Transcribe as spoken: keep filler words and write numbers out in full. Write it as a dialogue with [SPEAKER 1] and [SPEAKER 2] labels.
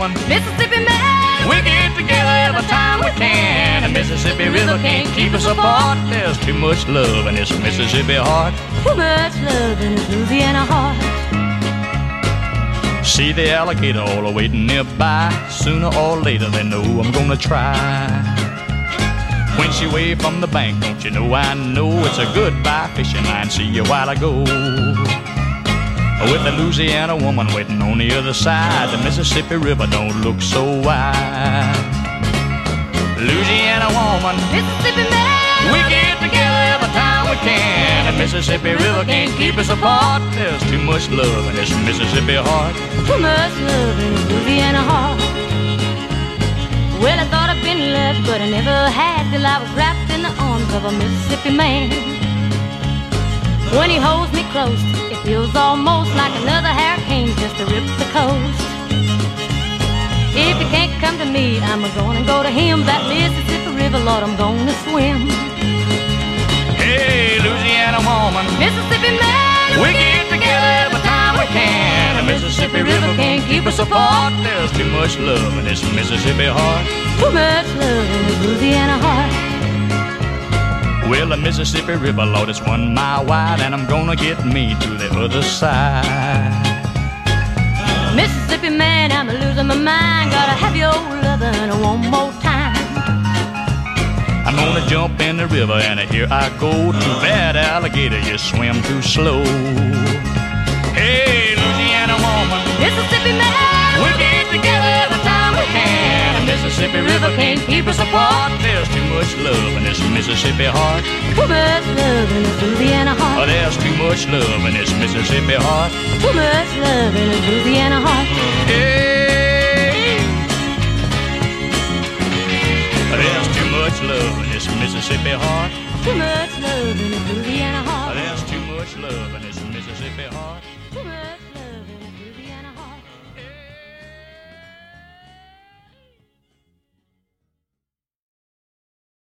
[SPEAKER 1] woman,
[SPEAKER 2] Mississippi man.
[SPEAKER 1] we get together every time we can. The Mississippi River can't keep us apart. There's too much love in this Mississippi heart.
[SPEAKER 2] Too much love in this Louisiana heart.
[SPEAKER 1] See the alligator all waiting nearby. Sooner or later they know I'm gonna try. When she waved from the bank, don't you know I know it's a goodbye fishing line. See you while I go. With the Louisiana woman waiting on the other side, the Mississippi River don't look so wide. Louisiana woman,
[SPEAKER 2] Mississippi man.
[SPEAKER 1] we get together every time we can. The Mississippi River can't keep us apart. There's too much love in this Mississippi heart.
[SPEAKER 2] Too much love in this Louisiana heart. Well, I thought I'd been left, but I never had till I was wrapped in the arms of a Mississippi man. When he holds me close, it feels almost like another hurricane just to rip the coast. If he can't come to me, I'm gonna go to him. That Mississippi River, Lord, I'm gonna swim.
[SPEAKER 1] Hey, Louisiana woman,
[SPEAKER 2] Mississippi man,
[SPEAKER 1] we get together every time we can. The Mississippi River can't keep us apart. There's too much love in this Mississippi heart.
[SPEAKER 2] Too much love in this Louisiana heart.
[SPEAKER 1] Well, the Mississippi River, Lord, it's one mile wide, and I'm gonna get me to the other side.
[SPEAKER 2] Mississippi man, I'm losing my mind. Gotta have your lovin' one more time.
[SPEAKER 1] I'm gonna jump in the river, and here I go. Too bad, alligator, you swim too slow. Hey, Louisiana woman,
[SPEAKER 2] Mississippi man,
[SPEAKER 1] we get together every time we can. The Mississippi River can't keep us apart. There's too much love in this Mississippi heart.
[SPEAKER 2] too much love in this Louisiana heart.
[SPEAKER 1] Oh, there's too much love in this Mississippi heart.
[SPEAKER 2] Too much love in this Louisiana heart.
[SPEAKER 1] Hey, there's too much love in this Mississippi heart.
[SPEAKER 2] Too much love in this Louisiana heart.
[SPEAKER 1] There's too much love in this Mississippi heart.
[SPEAKER 2] Too much